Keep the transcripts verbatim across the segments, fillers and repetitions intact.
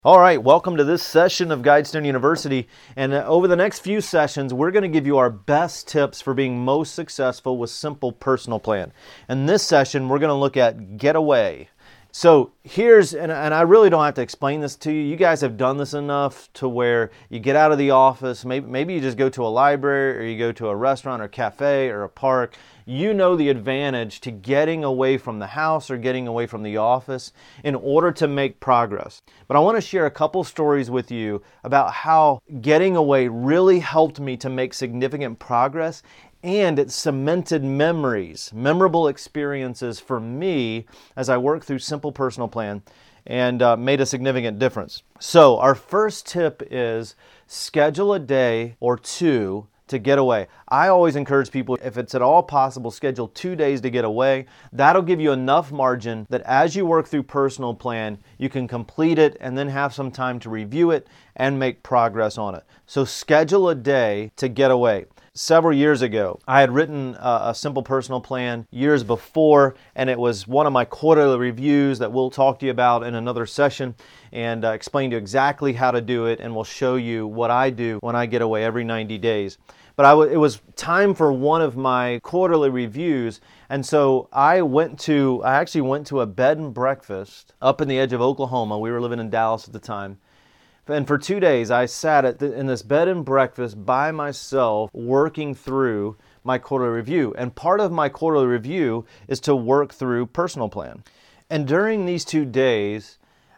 All right, welcome to this session of Guidestone University. And uh, over the next few sessions, we're going to give you our best tips for being most successful with Simple Personal Plan. In this session, we're going to look at Getaway. So here's, and, and I really don't have to explain this to you. You guys have done this enough to where you get out of the office, maybe, maybe you just go to a library or you go to a restaurant or cafe or a park. You know the advantage to getting away from the house or getting away from the office in order to make progress. But I want to share a couple stories with you about how getting away really helped me to make significant progress, and it cemented memories, memorable experiences for me as I worked through Simple Personal Plan and uh, made a significant difference. So our first tip is schedule a day or two to get away. I always encourage people, if it's at all possible, schedule two days to get away. That'll give you enough margin that as you work through Personal Plan, you can complete it and then have some time to review it and make progress on it. So schedule a day to get away. Several years ago, I had written a, a Simple Personal Plan years before, and it was one of my quarterly reviews that we'll talk to you about in another session and uh, explain to you exactly how to do it, and we'll show you what I do when I get away every ninety days. But I w- it was time for one of my quarterly reviews, and so I went to, I actually went to a bed and breakfast up in the edge of Oklahoma. We were living in Dallas at the time. And for two days, I sat at the, in this bed and breakfast by myself working through my quarterly review. And part of my quarterly review is to work through Personal Plan. And during these two days,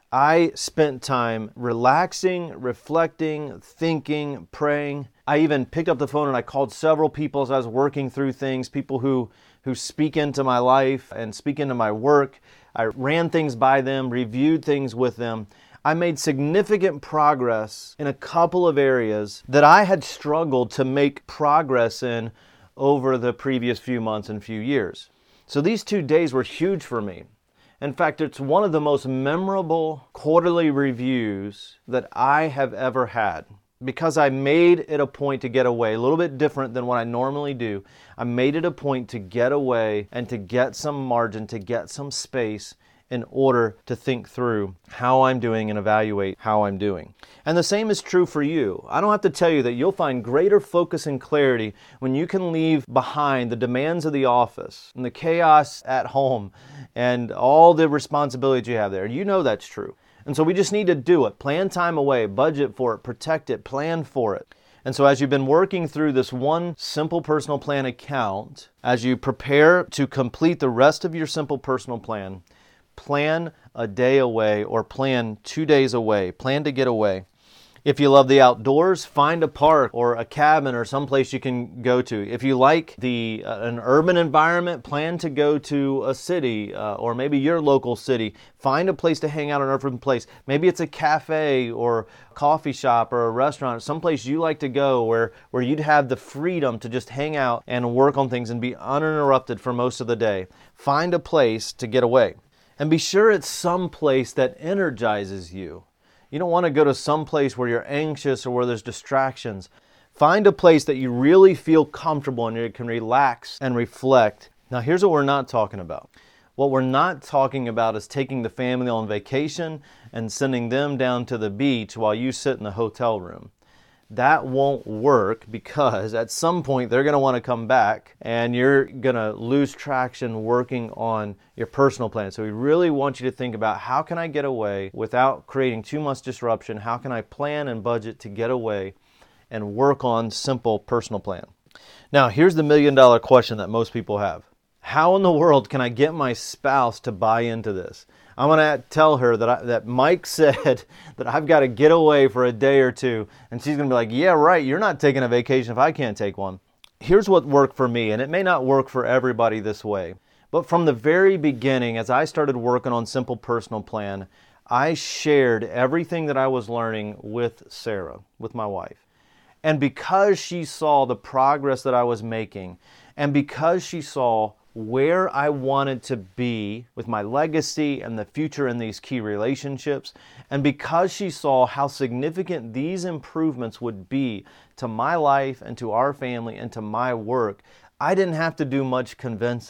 I spent time relaxing, reflecting, thinking, praying. I even picked up the phone and I called several people as I was working through things, people who, who speak into my life and speak into my work. I ran things by them, reviewed things with them. I made significant progress in a couple of areas that I had struggled to make progress in over the previous few months and few years. So these two days were huge for me. In fact, it's one of the most memorable quarterly reviews that I have ever had because I made it a point to get away, a little bit different than what I normally do. I made it a point to get away and to get some margin, to get some space in order to think through how I'm doing and evaluate how I'm doing. And the same is true for you. I don't have to tell you that you'll find greater focus and clarity when you can leave behind the demands of the office and the chaos at home and all the responsibilities you have there. You know that's true. And so we just need to do it. Plan time away, budget for it, protect it, plan for it. And so as you've been working through this one Simple Personal Plan account, as you prepare to complete the rest of your Simple Personal Plan, plan a day away or plan two days away. Plan to get away. If you love the outdoors, find a park or a cabin or someplace you can go to. If you like the uh, an urban environment, plan to go to a city uh, or maybe your local city. Find a place to hang out, an urban place. Maybe it's a cafe or a coffee shop or a restaurant, someplace you like to go where, where you'd have the freedom to just hang out and work on things and be uninterrupted for most of the day. Find a place to get away. And be sure it's some place that energizes you. You don't want to go to some place where you're anxious or where there's distractions. Find a place that you really feel comfortable and you can relax and reflect. Now here's what we're not talking about. What we're not talking about is taking the family on vacation and sending them down to the beach while you sit in the hotel room. That won't work because at some point they're going to want to come back and you're going to lose traction working on your personal plan. So we really want you to think about how can I get away without creating too much disruption? How can I plan and budget to get away and work on Simple Personal Plan? Now, here's the million dollar question that most people have. How in the world can I get my spouse to buy into this? I'm going to tell her that I, that Mike said that I've got to get away for a day or two, and she's going to be like, yeah, right, you're not taking a vacation if I can't take one. Here's what worked for me, and it may not work for everybody this way, but from the very beginning, as I started working on Simple Personal Plan, I shared everything that I was learning with Sarah, with my wife. And because she saw the progress that I was making, and because she saw where I wanted to be with my legacy and the future in these key relationships, and because she saw how significant these improvements would be to my life and to our family and to my work, I didn't have to do much convincing.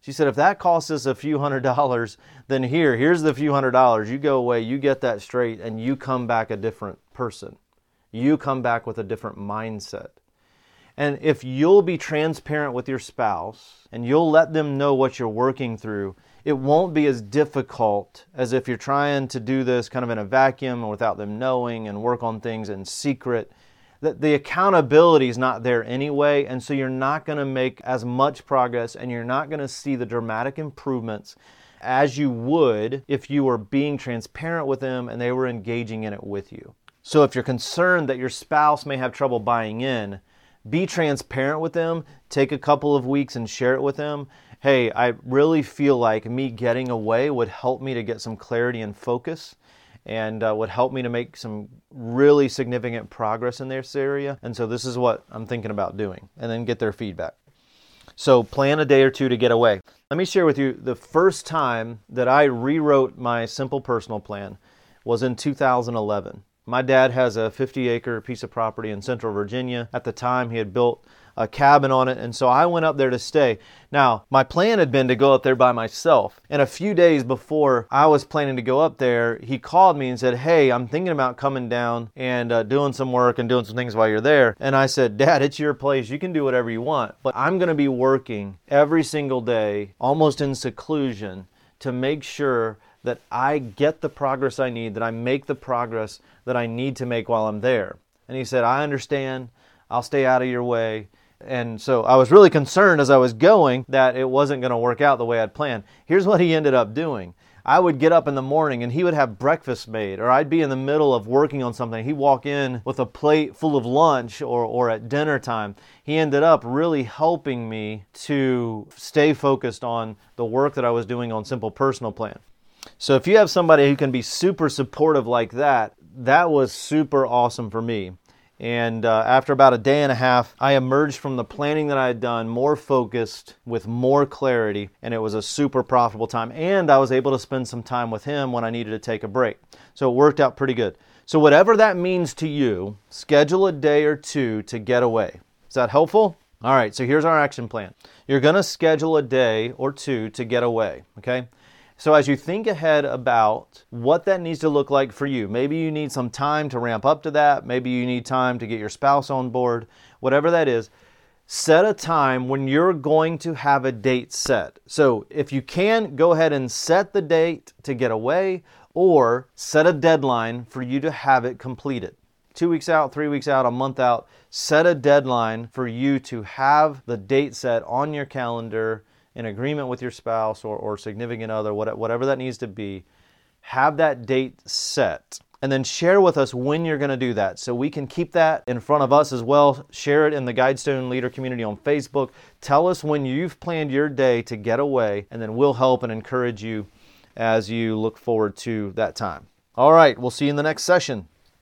She said, if that costs us a few hundred dollars, then here, here's the few hundred dollars. You go away, you get that straight, and you come back a different person. You come back with a different mindset. And if you'll be transparent with your spouse and you'll let them know what you're working through, it won't be as difficult as if you're trying to do this kind of in a vacuum and without them knowing and work on things in secret. That the accountability is not there anyway, and so you're not going to make as much progress and you're not going to see the dramatic improvements as you would if you were being transparent with them and they were engaging in it with you. So if you're concerned that your spouse may have trouble buying in, be transparent with them, take a couple of weeks and share it with them. Hey, I really feel like me getting away would help me to get some clarity and focus and uh, would help me to make some really significant progress in this area. And so this is what I'm thinking about doing, and then get their feedback. So plan a day or two to get away. Let me share with you the first time that I rewrote my Simple Personal Plan was in two thousand eleven. My dad has a fifty acre piece of property in Central Virginia. At the time, he had built a cabin on it, and so I went up there to stay. Now, my plan had been to go up there by myself, and a few days before I was planning to go up there, he called me and said, hey, I'm thinking about coming down and uh, doing some work and doing some things while you're there. And I said, Dad, it's your place. You can do whatever you want, but I'm going to be working every single day, almost in seclusion, to make sure that I get the progress I need, that I make the progress that I need to make while I'm there. And he said, I understand. I'll stay out of your way. And so I was really concerned as I was going that it wasn't going to work out the way I'd planned. Here's what he ended up doing. I would get up in the morning and he would have breakfast made, or I'd be in the middle of working on something. He'd walk in with a plate full of lunch or, or at dinner time. He ended up really helping me to stay focused on the work that I was doing on Simple Personal Plan. So if you have somebody who can be super supportive like that, that was super awesome for me. And uh, after about a day and a half, I emerged from the planning that I had done more focused, with more clarity, and it was a super profitable time. And I was able to spend some time with him when I needed to take a break. So it worked out pretty good. So whatever that means to you, schedule a day or two to get away. Is that helpful? All right, so here's our action plan. You're going to schedule a day or two to get away, okay? So as you think ahead about what that needs to look like for you, maybe you need some time to ramp up to that, maybe you need time to get your spouse on board, whatever that is, set a time when you're going to have a date set. So if you can, go ahead and set the date to get away, or set a deadline for you to have it completed. Two weeks out, three weeks out, a month out, set a deadline for you to have the date set on your calendar in agreement with your spouse or, or significant other, whatever that needs to be. Have that date set, and then share with us when you're going to do that so we can keep that in front of us as well. Share it in the Guidestone Leader community on Facebook. Tell us when you've planned your day to get away, and then we'll help and encourage you as you look forward to that time. All right, we'll see you in the next session.